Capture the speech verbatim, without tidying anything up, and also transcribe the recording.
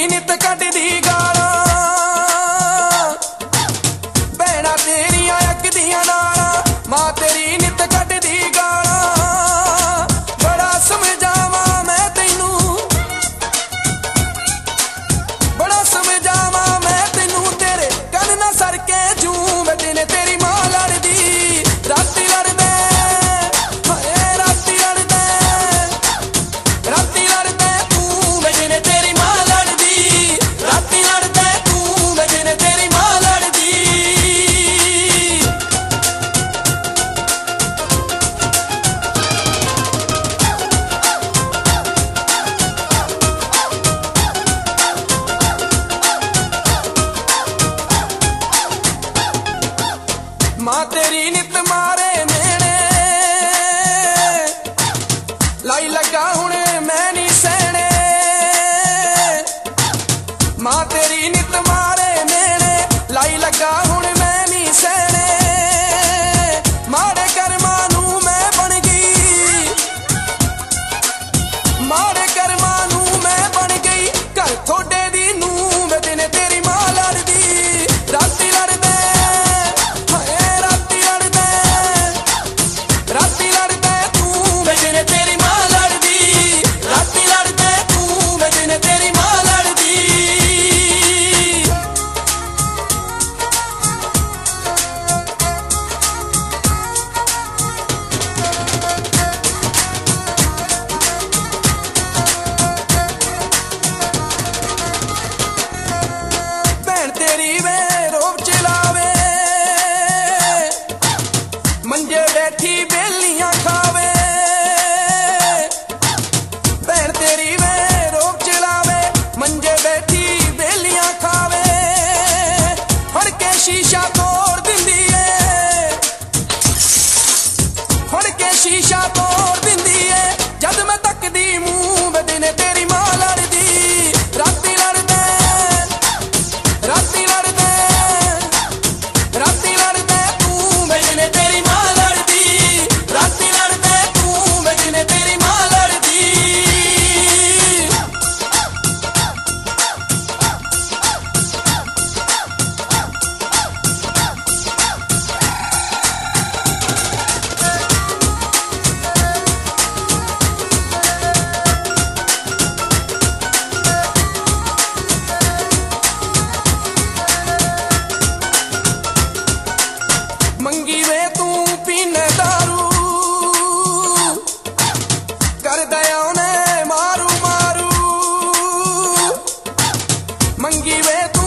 नित कटदी गालां भैणां तेरियां अकदियां नालां मां तेरी नित कटदी गालां बड़ा समझावां मैं तैनू बड़ा समझावां मैं तैनू तेरे कन ना सर के जूं मैं दिने तेरी मां लड़दी राती लड़दे हाए राती लड़दे राती लड़दे तू मैं दिने तेरी मां लड़दी राती लड़दे तू मैं दिने तेरी मां लड़दी मां तेरी नित मारे मेने लाई लगा हुण मैं नहीं सहने मां तेरी नित मारे मेने लाई लगा हुण मैं नहीं सहने माड़े कर्मां नू मैं बन गई माड़े कर्मां नू मैं बन गई घर थोड़े दी नू मैं दिन तेरी मां लड़दी राती लड़दे हाए राती लड़दे राती लड़दे तू मैं दिन तेरी मां लड़दी राती लड़दे तू मैं दिन तेरी मां लड़दी भैन तेरी वे रोब चलावे मंजे बैठी बेलियां खावे भैन तेरी वे रोब चलावे मंजे बैठी बेलियां खावे फड़ के शीशा तोड़ दिंदी है फड़ के शीशा तोड़ दिंदी है जद मैं तकदी मूंह में दिन तेरी मां लड़दी राती लड़दे राती लड़दे राती लड़दे तू मैं दिन तेरी मां लड़दी राती लड़दे तू मैं दिन तेरी मां लड़दी मंगी वे तू पीने दारू कर दया ने मारू मारू मंगी वे